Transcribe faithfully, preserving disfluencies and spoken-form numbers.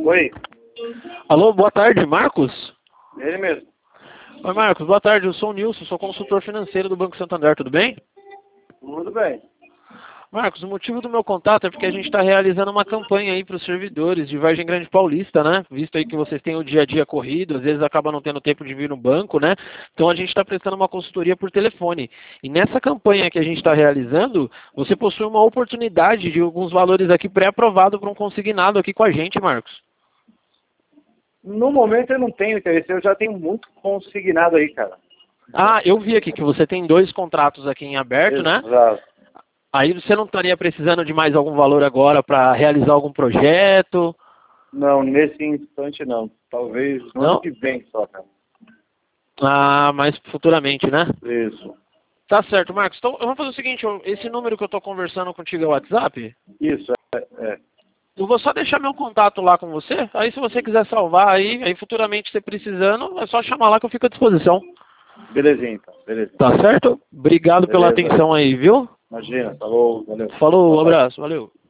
Oi, Alô, boa tarde, Marcos? ele mesmo. Oi, Marcos, boa tarde, eu sou o Nilson, sou consultor financeiro do Banco Santander, tudo bem? Tudo bem. Marcos, o motivo do meu contato é porque a gente está realizando uma campanha aí para os servidores de Vargem Grande Paulista, né? Visto aí que vocês têm o dia a dia corrido, às vezes acabam não tendo tempo de vir no banco, né? Então a gente está prestando uma consultoria por telefone. E nessa campanha que a gente está realizando, você possui uma oportunidade de alguns valores aqui pré-aprovado para um consignado aqui com a gente, Marcos. No momento eu não tenho interesse, eu já tenho muito consignado aí, cara. Ah, eu vi aqui que você tem dois contratos aqui em aberto, né? Exato. Aí você não estaria precisando de mais algum valor agora para realizar algum projeto? Não, nesse instante não. Talvez no Não? ano que vem só, cara. Ah, mas futuramente, né? Isso. Tá certo, Marcos. Então, eu vou fazer o seguinte, eu- esse número que eu tô conversando contigo é o WhatsApp? Isso, é. é. Eu vou só deixar meu contato lá com você, aí se você quiser salvar aí, aí futuramente você precisando, é só chamar lá que eu fico à disposição. Belezinha, então. Beleza. Tá certo? Obrigado pela Beleza. atenção aí, viu? Imagina, falou, valeu. Falou, um Boa tarde. abraço, valeu.